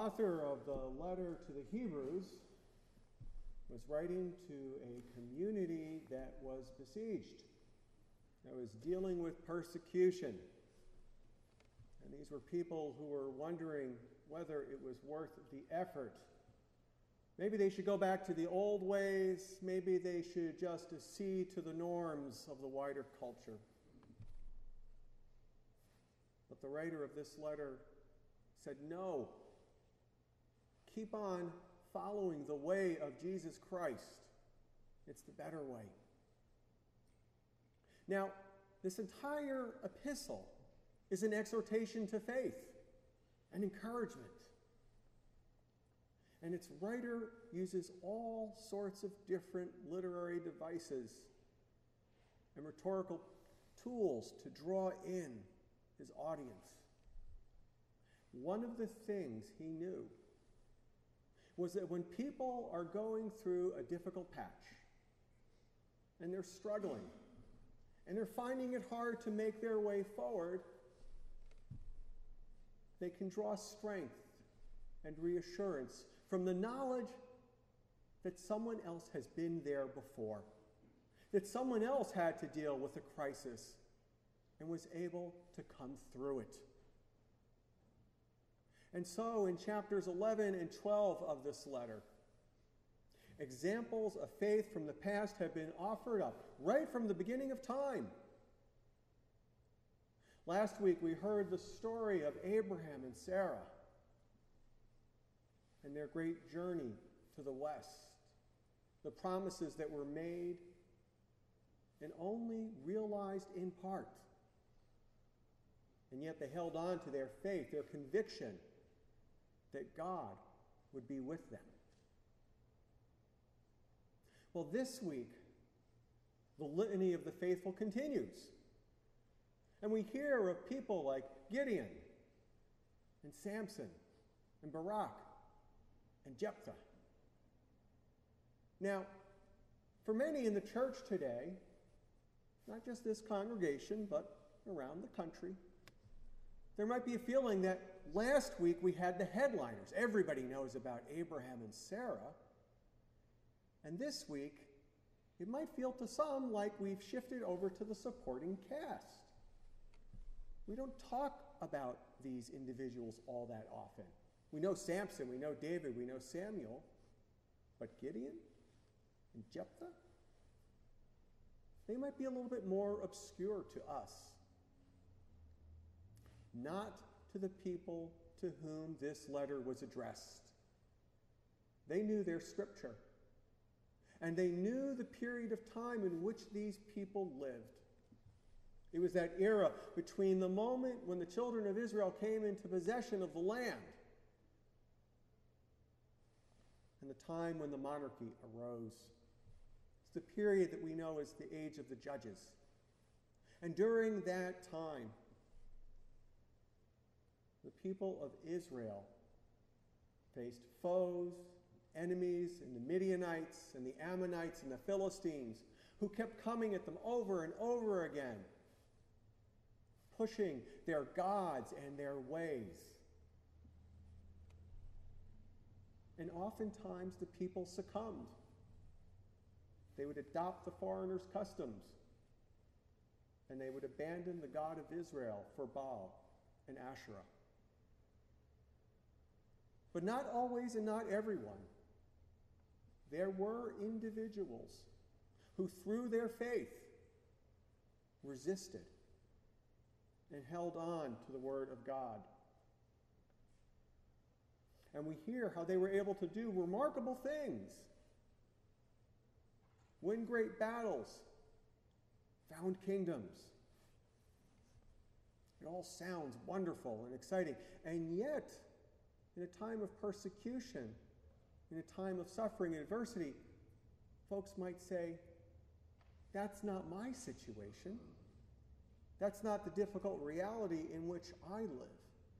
author of the letter to the Hebrews was writing to a community that was besieged, that was dealing with persecution. And these were people who were wondering whether it was worth the effort. Maybe they should go back to the old ways. Maybe they should just accede to the norms of the wider culture. But the writer of this letter said, no. Keep on following the way of Jesus Christ. It's the better way. Now, this entire epistle is an exhortation to faith and encouragement. And its writer uses all sorts of different literary devices and rhetorical tools to draw in his audience. One of the things he knew was that when people are going through a difficult patch and they're struggling and they're finding it hard to make their way forward, they can draw strength and reassurance from the knowledge that someone else has been there before, that someone else had to deal with a crisis and was able to come through it. And so in chapters 11 and 12 of this letter, examples of faith from the past have been offered up right from the beginning of time. Last week we heard the story of Abraham and Sarah and their great journey to the west, the promises that were made and only realized in part. And yet they held on to their faith, their conviction that God would be with them. Well, this week, the litany of the faithful continues. And we hear of people like Gideon and Samson and Barak and Jephthah. Now, for many in the church today, not just this congregation, but around the country, there might be a feeling that last week we had the headliners. Everybody knows about Abraham and Sarah. And this week, it might feel to some like we've shifted over to the supporting cast. We don't talk about these individuals all that often. We know Samson, we know David, we know Samuel, but Gideon and Jephthah, they might be a little bit more obscure to us. Not to the people to whom this letter was addressed. They knew their scripture, and they knew the period of time in which these people lived. It was that era between the moment when the children of Israel came into possession of the land and the time when the monarchy arose. It's the period that we know as the age of the judges. And during that time, the people of Israel faced foes, enemies, and the Midianites and the Ammonites and the Philistines, who kept coming at them over and over again, pushing their gods and their ways. And oftentimes the people succumbed. They would adopt the foreigners' customs, and they would abandon the God of Israel for Baal and Asherah. But not always and not everyone. There were individuals who, through their faith, resisted and held on to the word of God. And we hear how they were able to do remarkable things, win great battles, found kingdoms. It all sounds wonderful and exciting. And yet, in a time of persecution, in a time of suffering and adversity, folks might say, that's not my situation. That's not the difficult reality in which I live.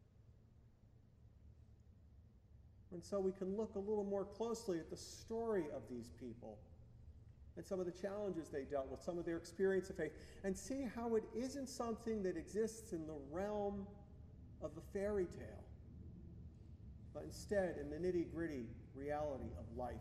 And so we can look a little more closely at the story of these people and some of the challenges they dealt with, some of their experience of faith, and see how it isn't something that exists in the realm of the fairy tale. but instead in the nitty-gritty reality of life.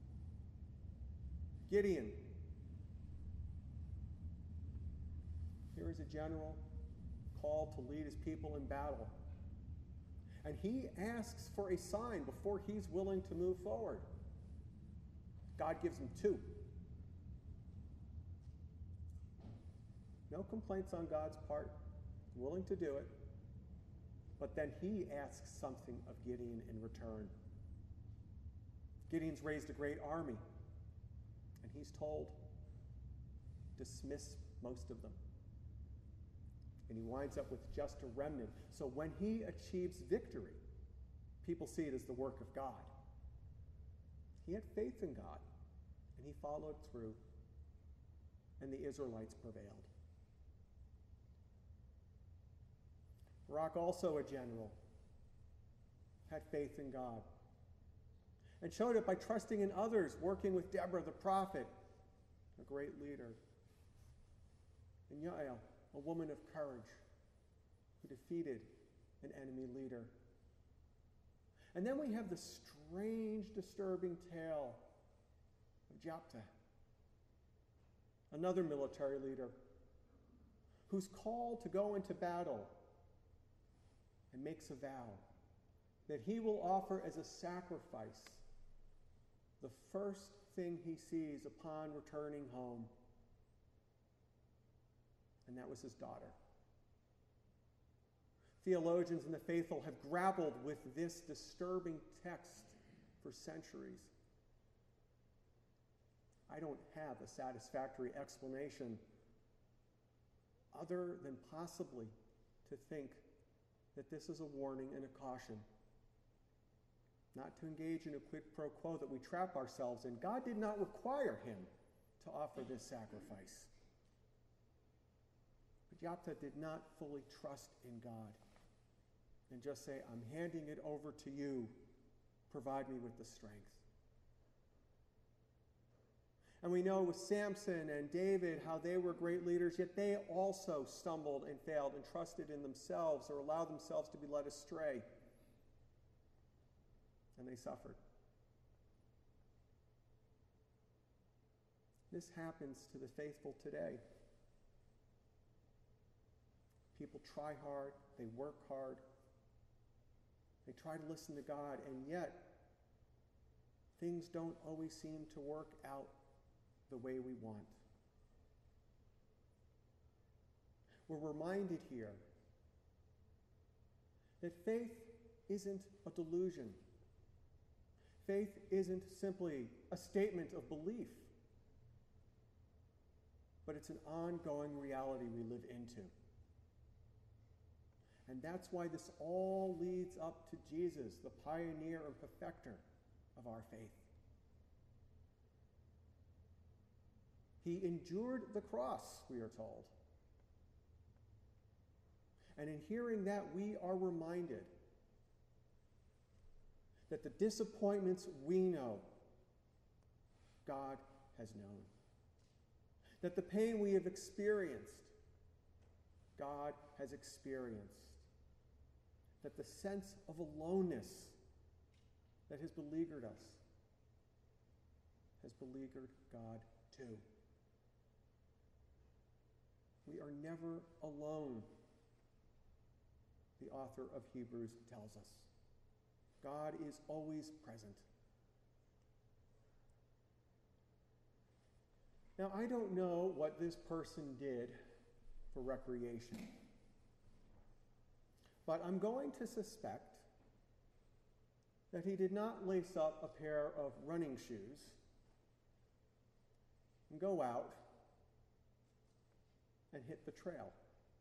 Gideon. Here is a general called to lead his people in battle. And he asks for a sign before he's willing to move forward. God gives him two. No complaints on God's part, willing to do it. But then he asks something of Gideon in return. Gideon's raised a great army, and he's told, dismiss most of them. And he winds up with just a remnant. So when he achieves victory, people see it as the work of God. He had faith in God, and he followed through, and the Israelites prevailed. Barak, also a general, had faith in God and showed it by trusting in others, working with Deborah the prophet, a great leader, and Yael, a woman of courage who defeated an enemy leader. And then we have the strange, disturbing tale of Jephthah, another military leader who's called to go into battle and makes a vow that he will offer as a sacrifice the first thing he sees upon returning home. And that was his daughter. Theologians and the faithful have grappled with this disturbing text for centuries. I don't have a satisfactory explanation other than possibly to think that this is a warning and a caution not to engage in a quid pro quo that we trap ourselves in. God did not require him to offer this sacrifice. But Jephthah did not fully trust in God and just say, I'm handing it over to you. Provide me with the strength. And we know with Samson and David how they were great leaders, yet they also stumbled and failed and trusted in themselves or allowed themselves to be led astray. And they suffered. This happens to the faithful today. People try hard, they work hard, they try to listen to God, and yet things don't always seem to work out the way we want. We're reminded here that faith isn't a delusion. Faith isn't simply a statement of belief, but it's an ongoing reality we live into. And that's why this all leads up to Jesus, the pioneer and perfecter of our faith. He endured the cross, we are told. And in hearing that, we are reminded that the disappointments we know, God has known. That the pain we have experienced, God has experienced. That the sense of aloneness that has beleaguered us has beleaguered God too. We are never alone, the author of Hebrews tells us. God is always present. Now, I don't know what this person did for recreation, but I'm going to suspect that he did not lace up a pair of running shoes and go out and hit the trail.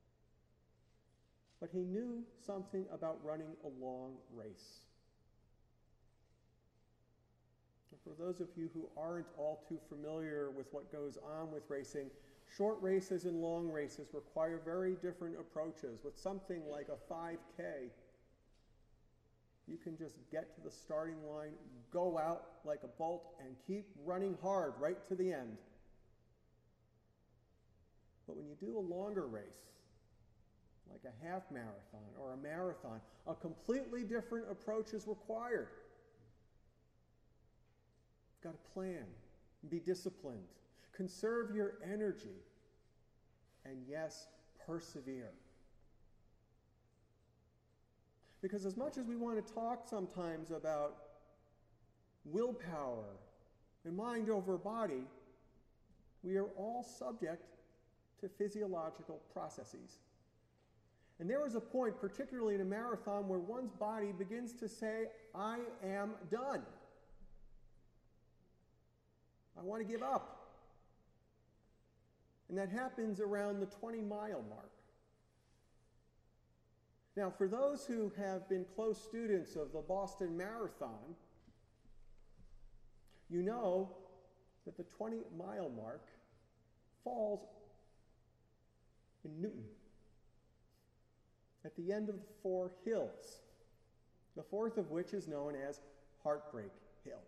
But he knew something about running a long race. And for those of you who aren't all too familiar with what goes on with racing, short races and long races require very different approaches. With something like a 5K, you can just get to the starting line, go out like a bolt, and keep running hard right to the end. But when you do a longer race, like a half marathon or a marathon. A completely different approach is required. You've got to plan, be disciplined, conserve your energy, and yes, persevere. Because as much as we want to talk sometimes about willpower and mind over body, we are all subject to physiological processes. And there is a point, particularly in a marathon, where one's body begins to say, I am done. I want to give up. And that happens around the 20-mile mark. Now, for those who have been close students of the Boston Marathon, you know that the 20-mile mark falls in Newton, at the end of the 4 hills, the fourth of which is known as Heartbreak Hill.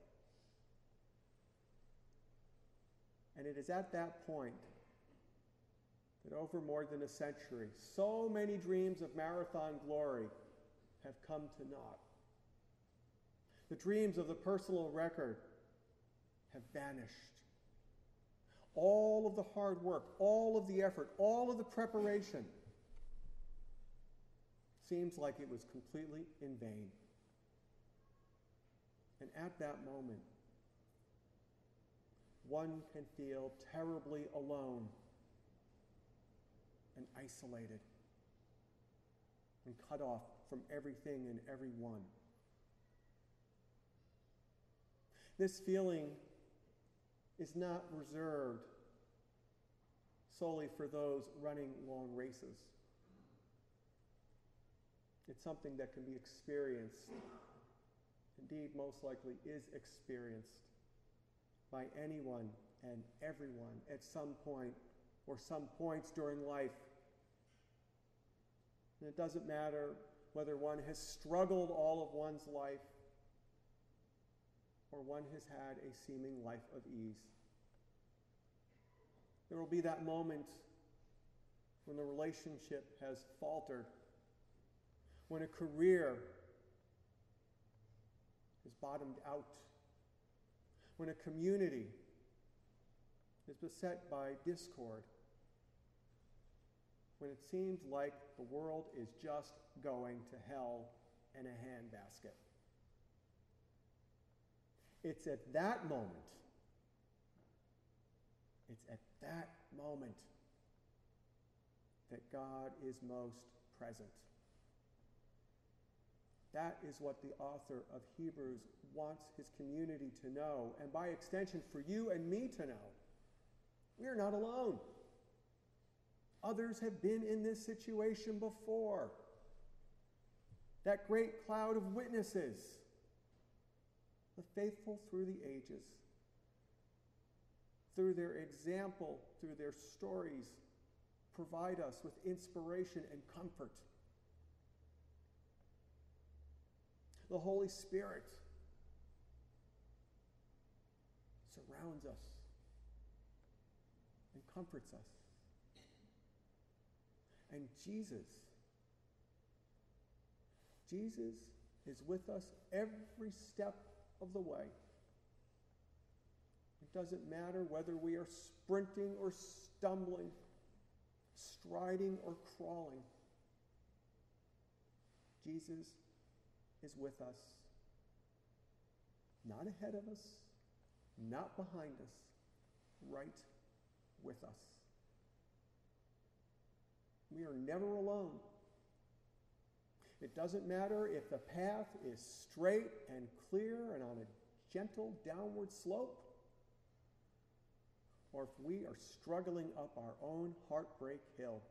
And it is at that point that over more than a century, so many dreams of marathon glory have come to naught. The dreams of the personal record have vanished. All of the hard work, all of the effort, all of the preparation seems like it was completely in vain. And at that moment, one can feel terribly alone and isolated and cut off from everything and everyone. This feeling is not reserved solely for those running long races. It's something that can be experienced, indeed most likely is experienced by anyone and everyone at some point or some points during life. And it doesn't matter whether one has struggled all of one's life or one has had a seeming life of ease. There will be that moment when the relationship has faltered, when a career is bottomed out, when a community is beset by discord, when it seems like the world is just going to hell in a handbasket. It's at that moment, that God is most present. That is what the author of Hebrews wants his community to know, and by extension for you and me to know. We are not alone. Others have been in this situation before. That great cloud of witnesses, the faithful through the ages, through their example, through their stories, provide us with inspiration and comfort. The Holy Spirit surrounds us and comforts us. And Jesus is with us every step of the way. It doesn't matter whether we are sprinting or stumbling, striding or crawling. Jesus is with us, not ahead of us, not behind us, right with us. We are never alone. It doesn't matter if the path is straight and clear and on a gentle downward slope, or if we are struggling up our own heartbreak hill.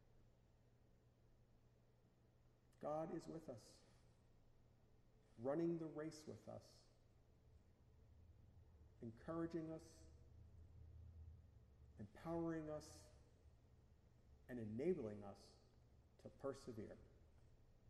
God is with us, running the race with us, encouraging us, empowering us, and enabling us to persevere.